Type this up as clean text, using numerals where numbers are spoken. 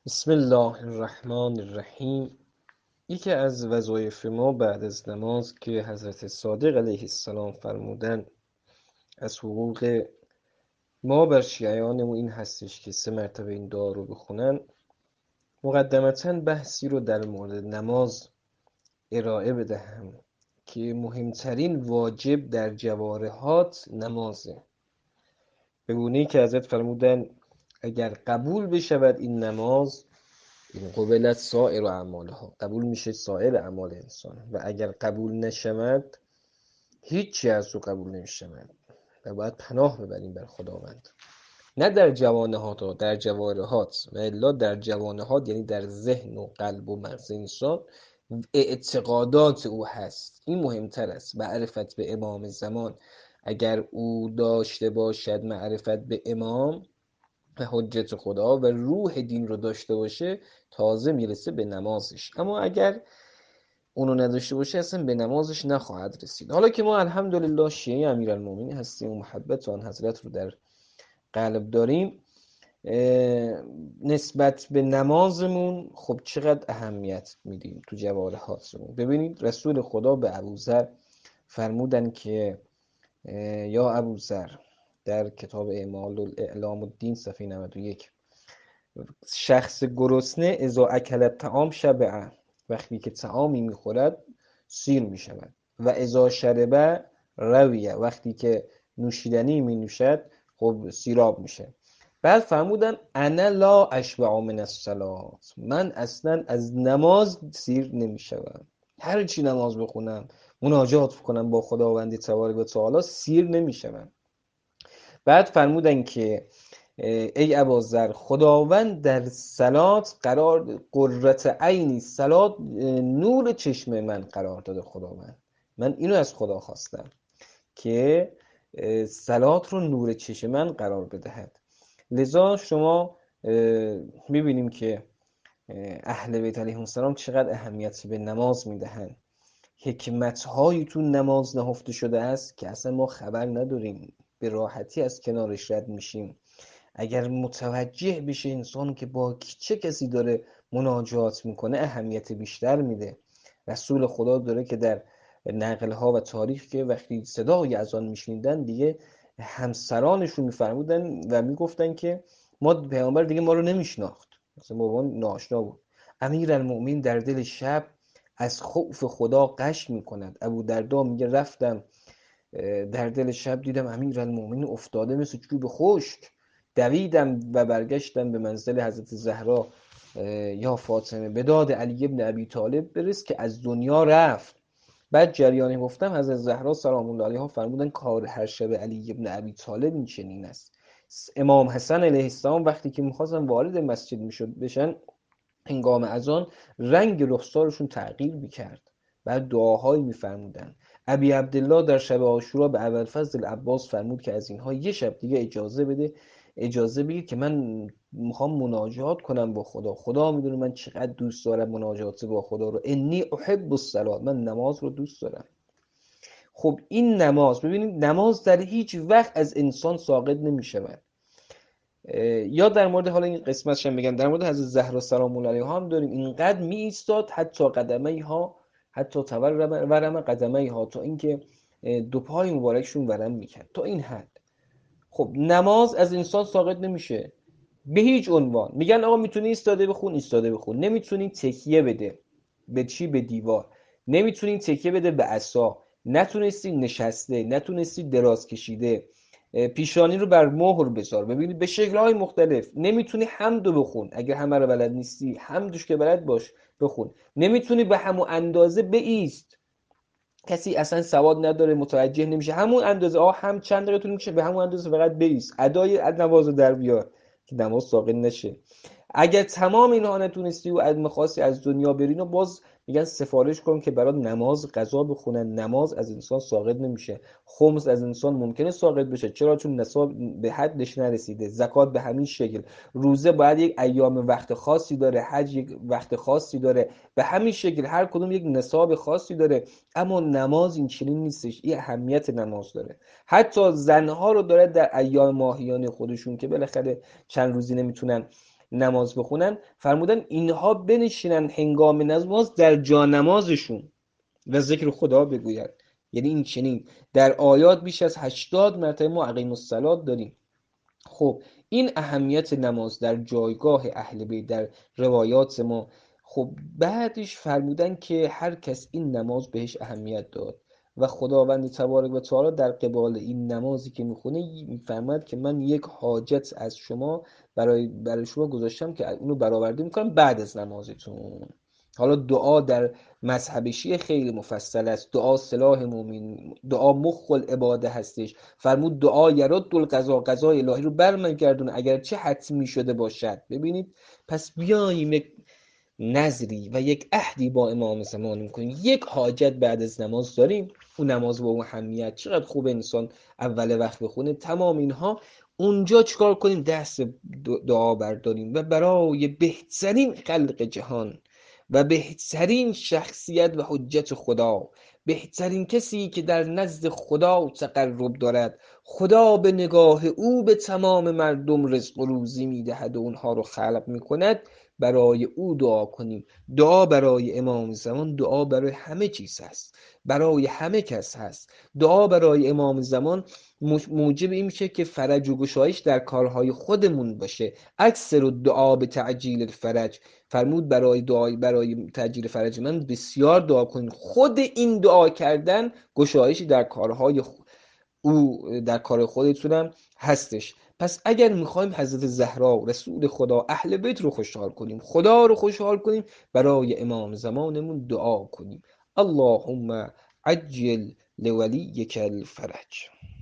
بسم الله الرحمن الرحیم. یکی از وظایف ما بعد از نماز که حضرت صادق علیه السلام فرمودن از حقوق ما بر شیعیانمون این هستش که 3 مرتبه این دعا رو بخونن. مقدمتاً بحثی رو در مورد نماز ارائه بدهم که مهمترین واجب در جوارحات نمازه، به گونه‌ای که حضرت فرمودن اگر قبول بشود این نماز، این قبلت سایر اعمالها، قبول میشه سایر اعمال انسان، و اگر قبول نشود هیچی از او قبول نمیشود و باید پناه ببریم بر خداوند. نه در جوانهات، در جوارحات، و الا در جوانهات یعنی در ذهن و قلب و مغز انسان اعتقادات او هست. این مهمتر است. معرفت به امام زمان، اگر او داشته باشد معرفت به امام و حجت خدا و روح دین رو داشته باشه، تازه میرسه به نمازش. اما اگر اونو نداشته باشه اصلا به نمازش نخواهد رسید. حالا که ما الحمدلله شیعه امیرالمومنین هستیم و محبت آن حضرت رو در قلب داریم، نسبت به نمازمون خب چقدر اهمیت میدیم تو جوارحاتمون. ببینید رسول خدا به ابوذر فرمودن که یا ابوذر، در کتاب اعمال الاعلام الدین صفحه 91، شخص گرسنه اذا اکل الطعام شبع، وقتی که طعامی میخورد سیر میشود، و اذا شرب رویه، وقتی که نوشیدنی می نوشد خب سیراب میشه. بعد فرمودن انا لا اشبع من الصلاه، من اصلا از نماز سیر نمیشوم، هر چی نماز بخونم مناجات بکنم با خداوند تبارک و تعالی سیر نمیشوم. بعد فرمودن که ای اباذر، خداوند در صلات قرار، قرة عینی، صلات نور چشم من قرار داده خداوند. من اینو از خدا خواستم که صلات رو نور چشم من قرار بدهد. لذا شما میبینیم که اهل بیت علیهم السلام چقدر اهمیتی به نماز میدهند. حکمت‌هایی تو نماز نهفته شده است که اصلا ما خبر نداریم، به راحتی از کنارش رد میشیم. اگر متوجه بشه انسان که با چه کسی داره مناجات میکنه، اهمیت بیشتر میده. رسول خدا داره که در نقلها و تاریخ که وقتی صدای اذان میشنیدن دیگه همسرانشون میفرمودن و میگفتن که ما پیامبر دیگه ما رو نمیشناخت، مثلا با ما ناشنا بود. امیرالمؤمنین در دل شب از خوف خدا غش میکند. ابو دردا میگه رفتم در دل شب دیدم امیرالمؤمنین افتاده مثل چوب خشک، دویدم و برگشتم به منزل حضرت زهرا، یا فاطمه به داد علی ابن ابی طالب برس که از دنیا رفت. بعد جریانی گفتم حضرت زهرا سلام الله علیها فرمودن کار هر شب علی ابن ابی طالب این چنین است. امام حسن علیه السلام وقتی که میخواستن وارد مسجد بشن، هنگام اذان رنگ رخسارشون تغییر میکرد. بعد دعاهایی میفرمودن. ابی عبدالله در شب عاشورا به ابوالفضل العباس فرمود که از اینها یه شب دیگه اجازه بده، اجازه بگیر که من میخوام مناجات کنم با خدا. خدا میدونه من چقدر دوست دارم مناجات با خدا رو. انی احب الصلاه، من نماز رو دوست دارم. خب این نماز، ببینید نماز در هیچ وقت از انسان ساقط نمیشود. یا در مورد حالا این قسمتش هم بگم، در مورد حضرت زهرا سلام الله علیها هم داریم اینقدر می ایستاد حتی قدمه ها، حتی ورم قدمه ها، تا اینکه دو پای مبارکشون ورم میکرد، تا این حد. خب نماز از انسان ساقط نمیشه به هیچ عنوان. میگن آقا میتونی ایستاده بخون، ایستاده بخون. نمیتونی تکیه بده به چی؟ به دیوار. نمیتونی تکیه بده به عصا. نتونستی نشسته، نتونستی دراز کشیده، پیشانی رو بر مهر بذار. ببینید به شکل‌های مختلف. نمیتونی حمدو بخون، اگه همه رو بلد نیستی حمدش که بلد باش بخون. نمیتونی به همون اندازه بایست، کسی اصلا سواد نداره متوجه نمیشه همون اندازه هم چند دقیقه طول میشه، به همون اندازه فقط بایست، ادای نماز رو در بیار که نماز ساقط نشه. اگر تمام اینها نتونستی و از میخواستی از دنیا برین، و باز میگن سفارش کن که برای نماز قضا بخونن. نماز از انسان ساقط نمیشه. خمس از انسان ممکنه ساقط بشه، چرا؟ چون نصاب به حدش نرسیده. زکات به همین شکل. روزه باید یک ایام وقت خاصی داره، حج یک وقت خاصی داره، به همین شکل هر کدوم یک نصاب خاصی داره. اما نماز این چنین نیستش. این اهمیت نماز داره. حتی زنها رو داره در ایام ماهیانه خودشون که بالاخره چند روزی نمیتونن نماز بخونن، فرمودن اینها بنشینن هنگام نماز در جا نمازشون و ذکر خدا بگوید. یعنی این چنین در آیات بیش از 80 مرتبه ما اقیم الصلات داریم. خب این اهمیت نماز در جایگاه اهل بیت در روایات ما. خب بعدش فرمودن که هر کس این نماز بهش اهمیت داد و خداوند تبارک و تعالی در قبال این نمازی که میخونه میفرماد که من یک حاجت از شما برای شما گذاشتم که اونو برآورده میکنم بعد از نمازتون. حالا دعا در مذهب شیعه خیلی مفصل است. دعا سلاح مومن، دعا مخ العباده هستش. فرمود دعا یرد القضا، قضای الهی رو برمیگردونه اگر چه حتمی شده باشد. ببینید پس بیاییم یک نظری و یک عهدی با امام زمان میکنیم. یک حاجت بعد از نماز داریم، اون نماز با اون اهمیت چقدر خوب انسان اول وقت بخونه. تمام اینها اونجا چیکار کنیم؟ دست دعا برداریم و برای بهترین خلق جهان و بهترین شخصیت و حجت خدا، بهترین کسی که در نزد خدا تقرب دارد، خدا به نگاه او به تمام مردم رزق و روزی میدهد و اونها رو خلق میکند، برای او دعا کنیم. دعا برای امام زمان دعا برای همه چیز هست، برای همه کس هست. دعا برای امام زمان موجب این میشه که فرج و گشایش در کارهای خودمون باشه. اکثر الدعا به تعجیل الفرج، فرمود برای تعجیل فرج من بسیار دعا کنید. خود این دعا کردن گشایشی در کارهای او در کار خودتونم هستش. پس اگر میخوایم حضرت زهرا رسول خدا اهل بیت رو خوشحال کنیم، خدا رو خوشحال کنیم، برای امام زمانمون دعا کنیم. اللهم عجل لولیک الفرج.